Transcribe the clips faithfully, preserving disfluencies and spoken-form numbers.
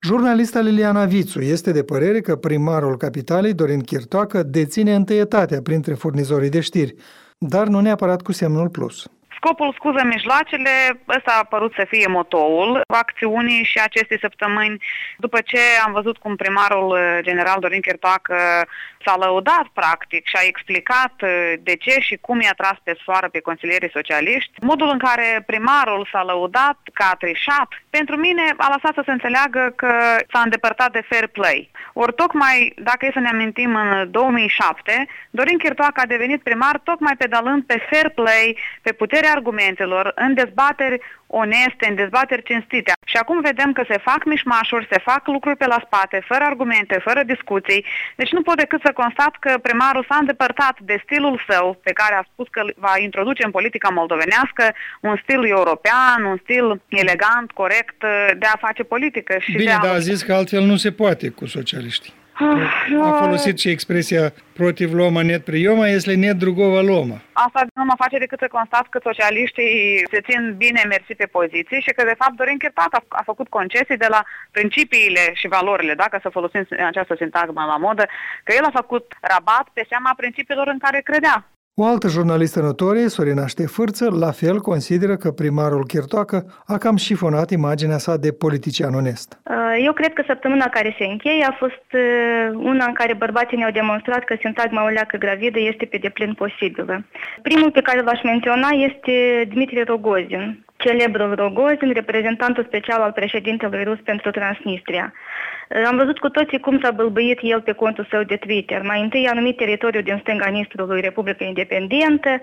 Jurnalista Liliana Vițu este de părere că primarul capitalei, Dorin Chirtoacă, deține întâietatea printre furnizorii de știri, dar nu neapărat cu semnul plus. Scopul scuză mijloacele, ăsta a părut să fie motoul acțiunii și acestei săptămâni. După ce am văzut cum primarul general Dorin Chirtoacă s-a lăudat practic și a explicat de ce și cum i-a tras pe soară pe consilierii socialiști, modul în care primarul s-a lăudat că a trișat, pentru mine a lăsat să se înțeleagă că s-a îndepărtat de fair play. Ori tocmai, dacă e să ne amintim, în două mii șapte, Dorin Chirtoacă a devenit primar tocmai pedalând pe fair play, pe puterea argumentelor, în dezbateri oneste, în dezbateri cinstite. Și acum vedem că se fac mișmașuri, se fac lucruri pe la spate, fără argumente, fără discuții. Deci nu pot decât să constat că primarul s-a îndepărtat de stilul său, pe care a spus că va introduce în politica moldovenească un stil european, un stil elegant, corect de a face politică. Și Bine, de a... dar a zis că altfel nu se poate cu socialiștii. A folosit și expresia protiv loma net prioma, este net drugova loma. Asta nu mă face decât să constat că socialiștii se țin bine mersi pe poziții și că de fapt Dorin Chirtoacă a, a făcut concesii de la principiile și valorile, dacă să folosim această sintagmă la modă, că el a făcut rabat pe seama principiilor în care credea. O altă jurnalistă notorie, Sorina Ștefârță, la fel consideră că primarul Chirtoacă a cam șifonat imaginea sa de politician onest. Eu cred că săptămâna care se încheie a fost una în care bărbații ne-au demonstrat că sintagma o leacă gravidă este pe deplin posibilă. Primul pe care l-aș menționa este Dmitri Rogozin, celebrul Rogozin, reprezentantul special al președintelui rus pentru Transnistria. Am văzut cu toții cum s-a bâlbâit el pe contul său de Twitter. Mai întâi a numit teritoriul din stânga Nistrului Republica Independentă,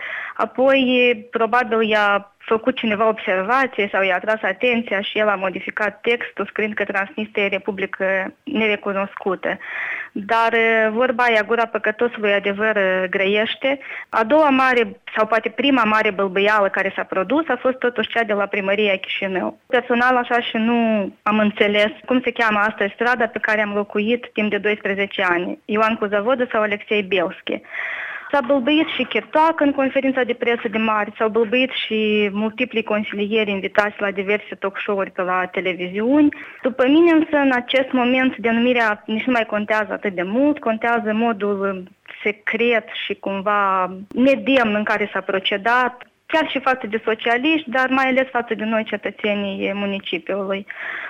apoi probabil i-a făcut cineva observație sau i-a atras atenția și el a modificat textul scriind că Transnistria e republică nerecunoscută. Dar vorba aia, gura păcătosului adevăr grăiește. A doua mare, sau poate prima mare bălbăială care s-a produs a fost totuși cea de la primăria Chișinău. Personal așa și nu am înțeles cum se cheamă astăzi strada pe care am locuit timp de doisprezece ani, Ioan Cuzavodă sau Alexei Belski. S-a bălbăit și Chirtoacă în conferința de presă de marți, s-au bălbăit și multipli consilieri invitați la diverse talk show-uri pe la televiziuni. După mine însă, în acest moment, denumirea nici nu mai contează atât de mult, contează modul secret și cumva nedemn în care s-a procedat, chiar și față de socialiști, dar mai ales față de noi cetățenii municipiului.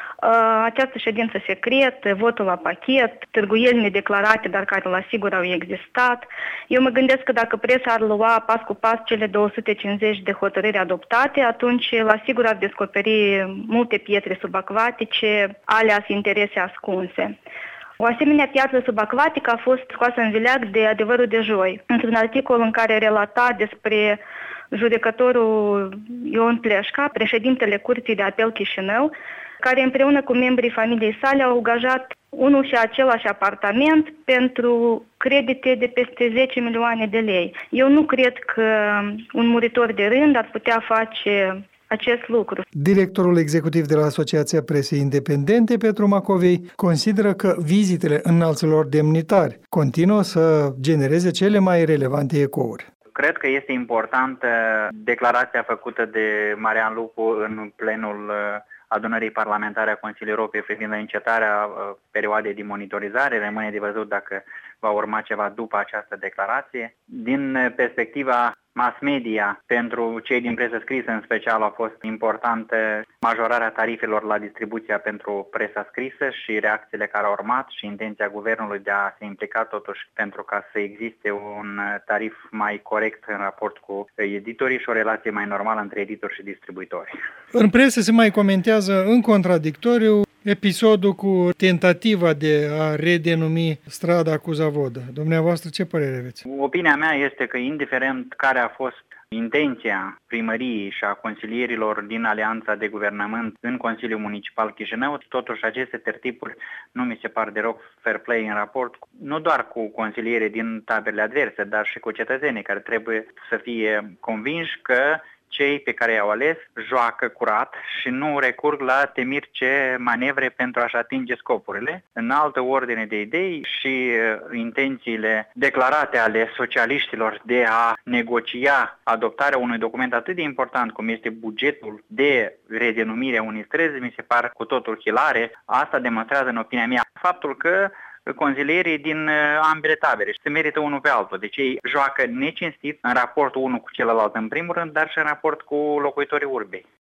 Această ședință secretă, votul la pachet, târguieli nedeclarate, dar care la sigur au existat. Eu mă gândesc că dacă presa ar lua pas cu pas cele două sute cincizeci de hotărâri adoptate, atunci la sigur ar descoperi multe pietre subacvatice, alias interese ascunse. O asemenea piatră subacvatică a fost scoasă în vileag de Adevărul de joi, într-un articol în care relata despre judecătorul Ion Pleșca, președintele Curții de Apel Chișinău, care împreună cu membrii familiei sale au angajat unul și același apartament pentru credite de peste zece milioane de lei. Eu nu cred că un muritor de rând ar putea face acest lucru. Directorul executiv de la Asociația Presei Independente, Petru Macovei, consideră că vizitele înalților demnitari continuă să genereze cele mai relevante ecouri. Cred că este importantă declarația făcută de Marian Lupu în plenul adunării parlamentare a Consiliului Europei privind încetarea perioadei de monitorizare. Rămâne de văzut dacă va urma ceva după această declarație. Din perspectiva mass media, pentru cei din presă scrisă în special a fost importantă majorarea tarifelor la distribuția pentru presa scrisă și reacțiile care au urmat și intenția guvernului de a se implica totuși pentru ca să existe un tarif mai corect în raport cu editorii și o relație mai normală între editori și distribuitori. În presă se mai comentează în contradictoriu episodul cu tentativa de a redenumi strada Cuzavodă. Dumneavoastră, ce părere aveți? Opinia mea este că, indiferent care a fost intenția primăriei și a consilierilor din alianța de guvernământ în Consiliul Municipal Chișinău, totuși aceste tertipuri nu mi se par deloc fair play în raport, nu doar cu consilierii din taberele adverse, dar și cu cetățenii care trebuie să fie convinși că cei pe care i-au ales joacă curat și nu recurg la temirce manevre pentru a-și atinge scopurile. În altă ordine de idei și intențiile declarate ale socialiștilor de a negocia adoptarea unui document atât de important cum este bugetul de redenumire a unei străzi, mi se par cu totul hilare. Asta demonstrează, în opinia mea, faptul că consilierii din ambele tabere se merită unul pe altul. Deci ei joacă necinstit în raport unul cu celălalt în primul rând, dar și în raport cu locuitorii urbei.